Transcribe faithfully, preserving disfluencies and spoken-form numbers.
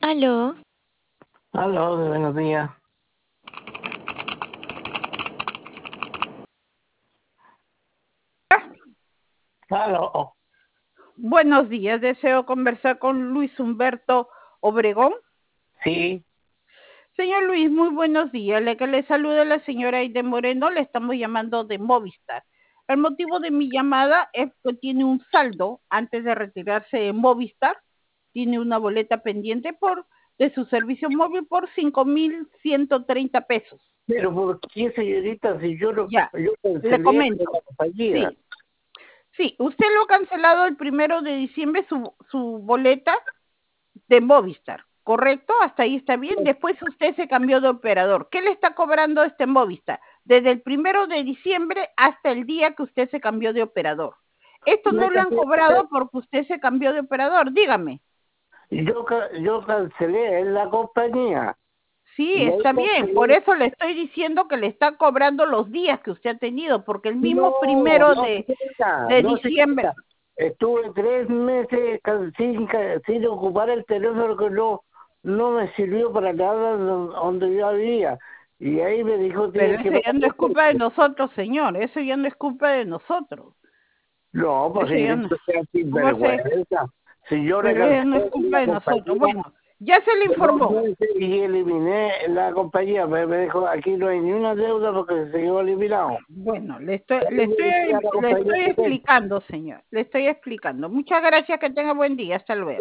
Aló. Aló, buenos días. Aló. Buenos días, deseo conversar con Luis Humberto Obregón. Sí. Señor Luis, muy buenos días. Le que le saluda la señora Aide Moreno, le estamos llamando de Movistar. El motivo de mi llamada es que tiene un saldo antes de retirarse de Movistar. Tiene una boleta pendiente por de su servicio móvil por cinco mil ciento treinta pesos. Pero ¿por qué, señorita, si yo, no, Ya, yo le cancelé comento. la compañía? Sí, sí, usted lo ha cancelado el primero de diciembre su, su boleta de Movistar, ¿correcto? Hasta ahí está bien. Después usted se cambió de operador. ¿Qué le está cobrando este Movistar? Desde el primero de diciembre hasta el día que usted se cambió de operador. Esto no le han cobrado porque usted se cambió de operador, dígame. Yo, yo cancelé en la compañía. Sí, está bien, por eso le estoy diciendo que le está cobrando los días que usted ha tenido, porque el mismo No, primero no, de, señorita, de no, diciembre. señorita. Estuve tres meses sin, sin ocupar el teléfono que no, no me sirvió para nada donde yo vivía. Y ahí me dijo... Pero que eso ya no es culpa de nosotros, señor, eso ya no es culpa de nosotros. No, pues Eso ya si no, sea ¿cómo se? sinvergüenza. Si yo le Pero eso no es cancelé culpa la de nosotros. compañía Bueno, ya se le de dos informó. meses y eliminé la compañía, me, me dijo, aquí no hay ni una deuda porque se quedó eliminado. Bueno, le estoy, Ahí le me estoy, decía la le compañía estoy que tengo. explicando, señor. Le estoy explicando. Muchas gracias, que tenga buen día. Hasta luego.